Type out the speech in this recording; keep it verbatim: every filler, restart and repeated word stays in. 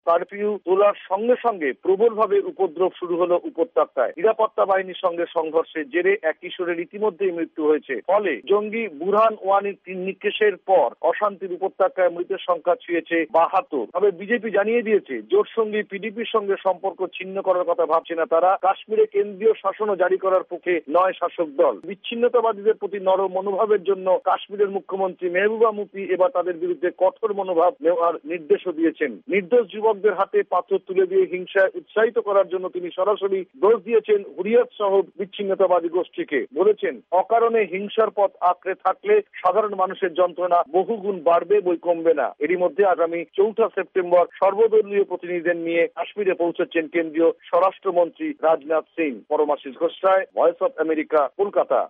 Curfew তোলার সঙ্গে সঙ্গে প্রবলভাবে উপদ্রব শুরু হলো উপত্যকায়। নিরাপত্তা বাহিনীর সঙ্গে সংঘর্ষের জেরে এক কিশোরের ইতিমধ্যেই মৃত্যু হয়েছে। ফলে জঙ্গি বুরহান ওয়ানির নিকেশের পর অশান্তির উপত্যকায় মৃতের সংখ্যা ছুঁয়েছে বাহাত্তর। তবে বিজেপি জানিয়ে দিয়েছে জোট সঙ্গী পিডিপির সঙ্গে সম্পর্ক ছিন্ন করার কথা ভাবছে না তারা। কাশ্মীরে কেন্দ্রীয় শাসনও জারি করার পক্ষে নয় শাসক দল। বিচ্ছিন্নতাবাদীদের প্রতি নরম মনোভাবের জন্য কাশ্মীরের মুখ্যমন্ত্রী মেহবুবা মুফতি এবার তাদের বিরুদ্ধে কঠোর মনোভাব নেওয়ার নির্দেশও দিয়েছেন। নির্দোষ যুবকদের হাতে পাথর তুলে দিয়ে হিংসায় উৎসাহিত করার জন্য তিনি সরাসরি দোষ দিয়েছেন হুরিয়াত সহ বিচ্ছিন্নতাবাদী গোষ্ঠীকে। বলেছেন, অকারণে হিংসার পথ আঁকড়ে থাকলে সাধারণ মানুষের যন্ত্রণা বহুগুণ বাড়বে, বই কমবে না। এরই মধ্যে আগামী চৌঠা সেপ্টেম্বর সর্বদলীয় প্রতিনিধিদের নিয়ে কাশ্মীরে পৌঁছচ্ছেন কেন্দ্রীয় স্বরাষ্ট্রমন্ত্রী Rajnath Singh. Paramashis Ghosh, voice of America, Kolkata.